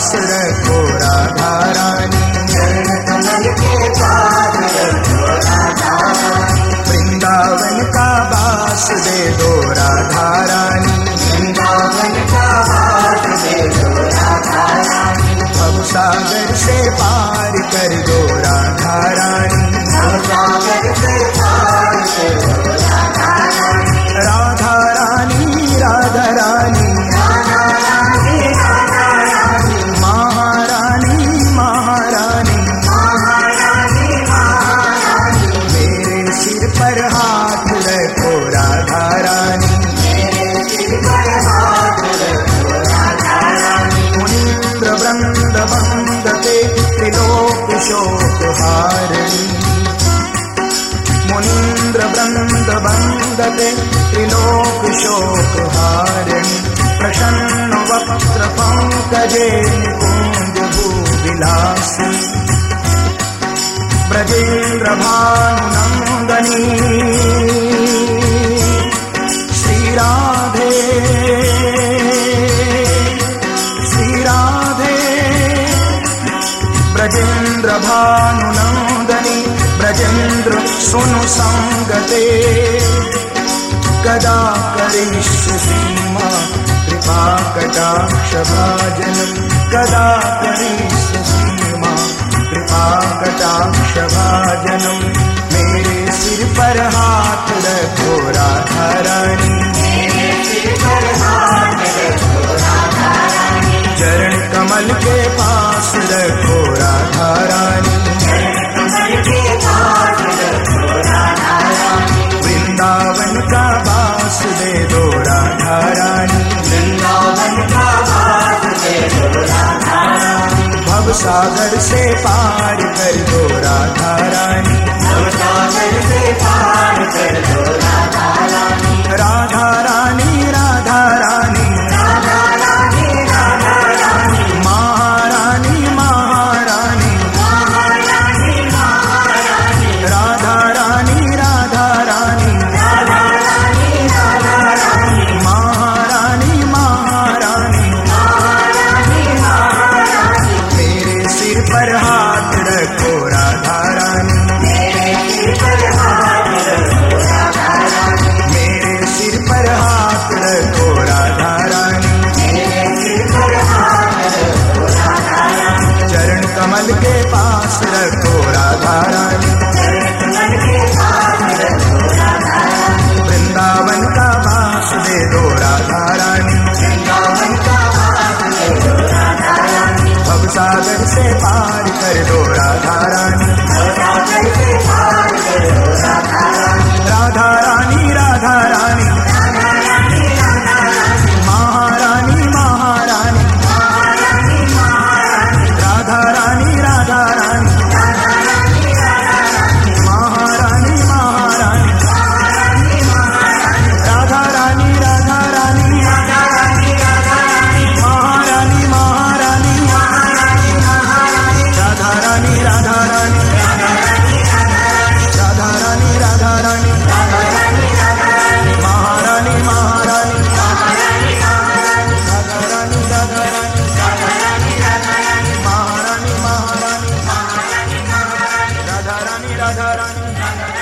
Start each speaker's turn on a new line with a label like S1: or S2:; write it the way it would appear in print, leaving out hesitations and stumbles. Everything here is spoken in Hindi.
S1: पास रखो राधा रानी,
S2: चरण कमल के पास रखो राधा रानी,
S1: वृंदावन का वास दे दो राधा रानी,
S2: वृंदावन का वास दे दो राधा रानी,
S1: भवसागर से पार कर दो राधा रानी,
S2: भवसागर से पार कर दो राधा रानी,
S1: राधा रानी राधा रानी,
S2: राधा रानी राधा रानी,
S1: महारानी महारानी,
S2: महारानी महारानी,
S1: मेरे सिर पर हाथ रखो राधा रानी,
S2: मेरे सिर पर हाथ रखो राधा रानी,
S1: मुनीन्द्र वृंद वंदते त्रिलोक शोक हारिणी, मुनीन्द्र वृंद वंदते त्रिलोक शोक हारिणी, प्रसन्न वक्त्र पंकजे निकुंज भूविलासी, ब्रजेन्द्र भानुनंदनी श्री राधे श्री राधे, ब्रजेन्द्र भानुनंदनी ब्रजेन्द्र सुनु संगते, कदा करिष्यसि मां कृपा कटाक्ष भाजनं, कदा करिष्यसि मां कृपा कटाक्ष भाजनं, मेरे सिर पर हाथ रखो राधा रानी,
S2: मेरे सिर पर हाथ रखो राधा रानी,
S1: चरण कमल के पास रखो राधा रानी,
S2: चरण कमल के पास रखो राधा रानी,
S1: वृंदावन का वास दे दो राधा रानी,
S2: वृंदावन का वास दे दो राधा रानी,
S1: भवसागर से पार कर दो राधा रानी,
S2: भवसागर से पार कर दो राधा रानी,
S1: राधा रानी राधा रानी,
S2: राधा रानी राधा रानी,
S1: महारानी महारानी,
S2: महारानी महारानी,
S1: राधा रानी राधा रानी,
S2: राधा रानी राधा रानी,
S1: महारानी महारानी,
S2: महारानी महारानी,
S1: मेरे सिर पर हाथ रखो राधा रानी,
S2: मेरे सिर पर हाथ रखो राधा रानी,
S1: मेरे सिर पर हाथ रखो राधा रानी,
S2: मेरे सिर पर हाथ रखो राधा रानी,
S1: चरण कमल के पास रखो राधा रानी,
S2: चरण कमल के पास रखो राधा रानी,
S1: वृंदावन का वास दे दो राधा रानी,
S2: वृंदावन का वास दे दो राधा रानी,
S1: भवसागर से पार कर दो राधा रानी,
S2: भवसागर से पार कर दो राधा रानी,
S1: राधा रानी राधा रानी,
S2: राधा रानी राधा रानी,
S1: महारानी महारानी,
S2: महारानी महारानी,
S1: राधा रानी राधा रानी,
S2: राधा रानी राधा रानी,
S1: महारानी महारानी,
S2: महारानी महारानी,
S1: राधा रानी राधा रानी,
S2: राधा रानी राधा रानी,
S1: महारानी महारानी,
S2: महारानी महारानी,
S1: राधा रानी राधा रानी,
S2: राधा रानी राधा रानी,
S1: राधा रानी राधा रानी,
S2: राधा रानी राधा रानी,
S1: महारानी महारानी,
S2: महारानी महारानी,
S1: राधा रानी राधा रानी,
S2: राधा रानी राधा रानी,
S1: महारानी महारानी,
S2: महारानी महारानी,
S1: राधा रानी राधा रानी,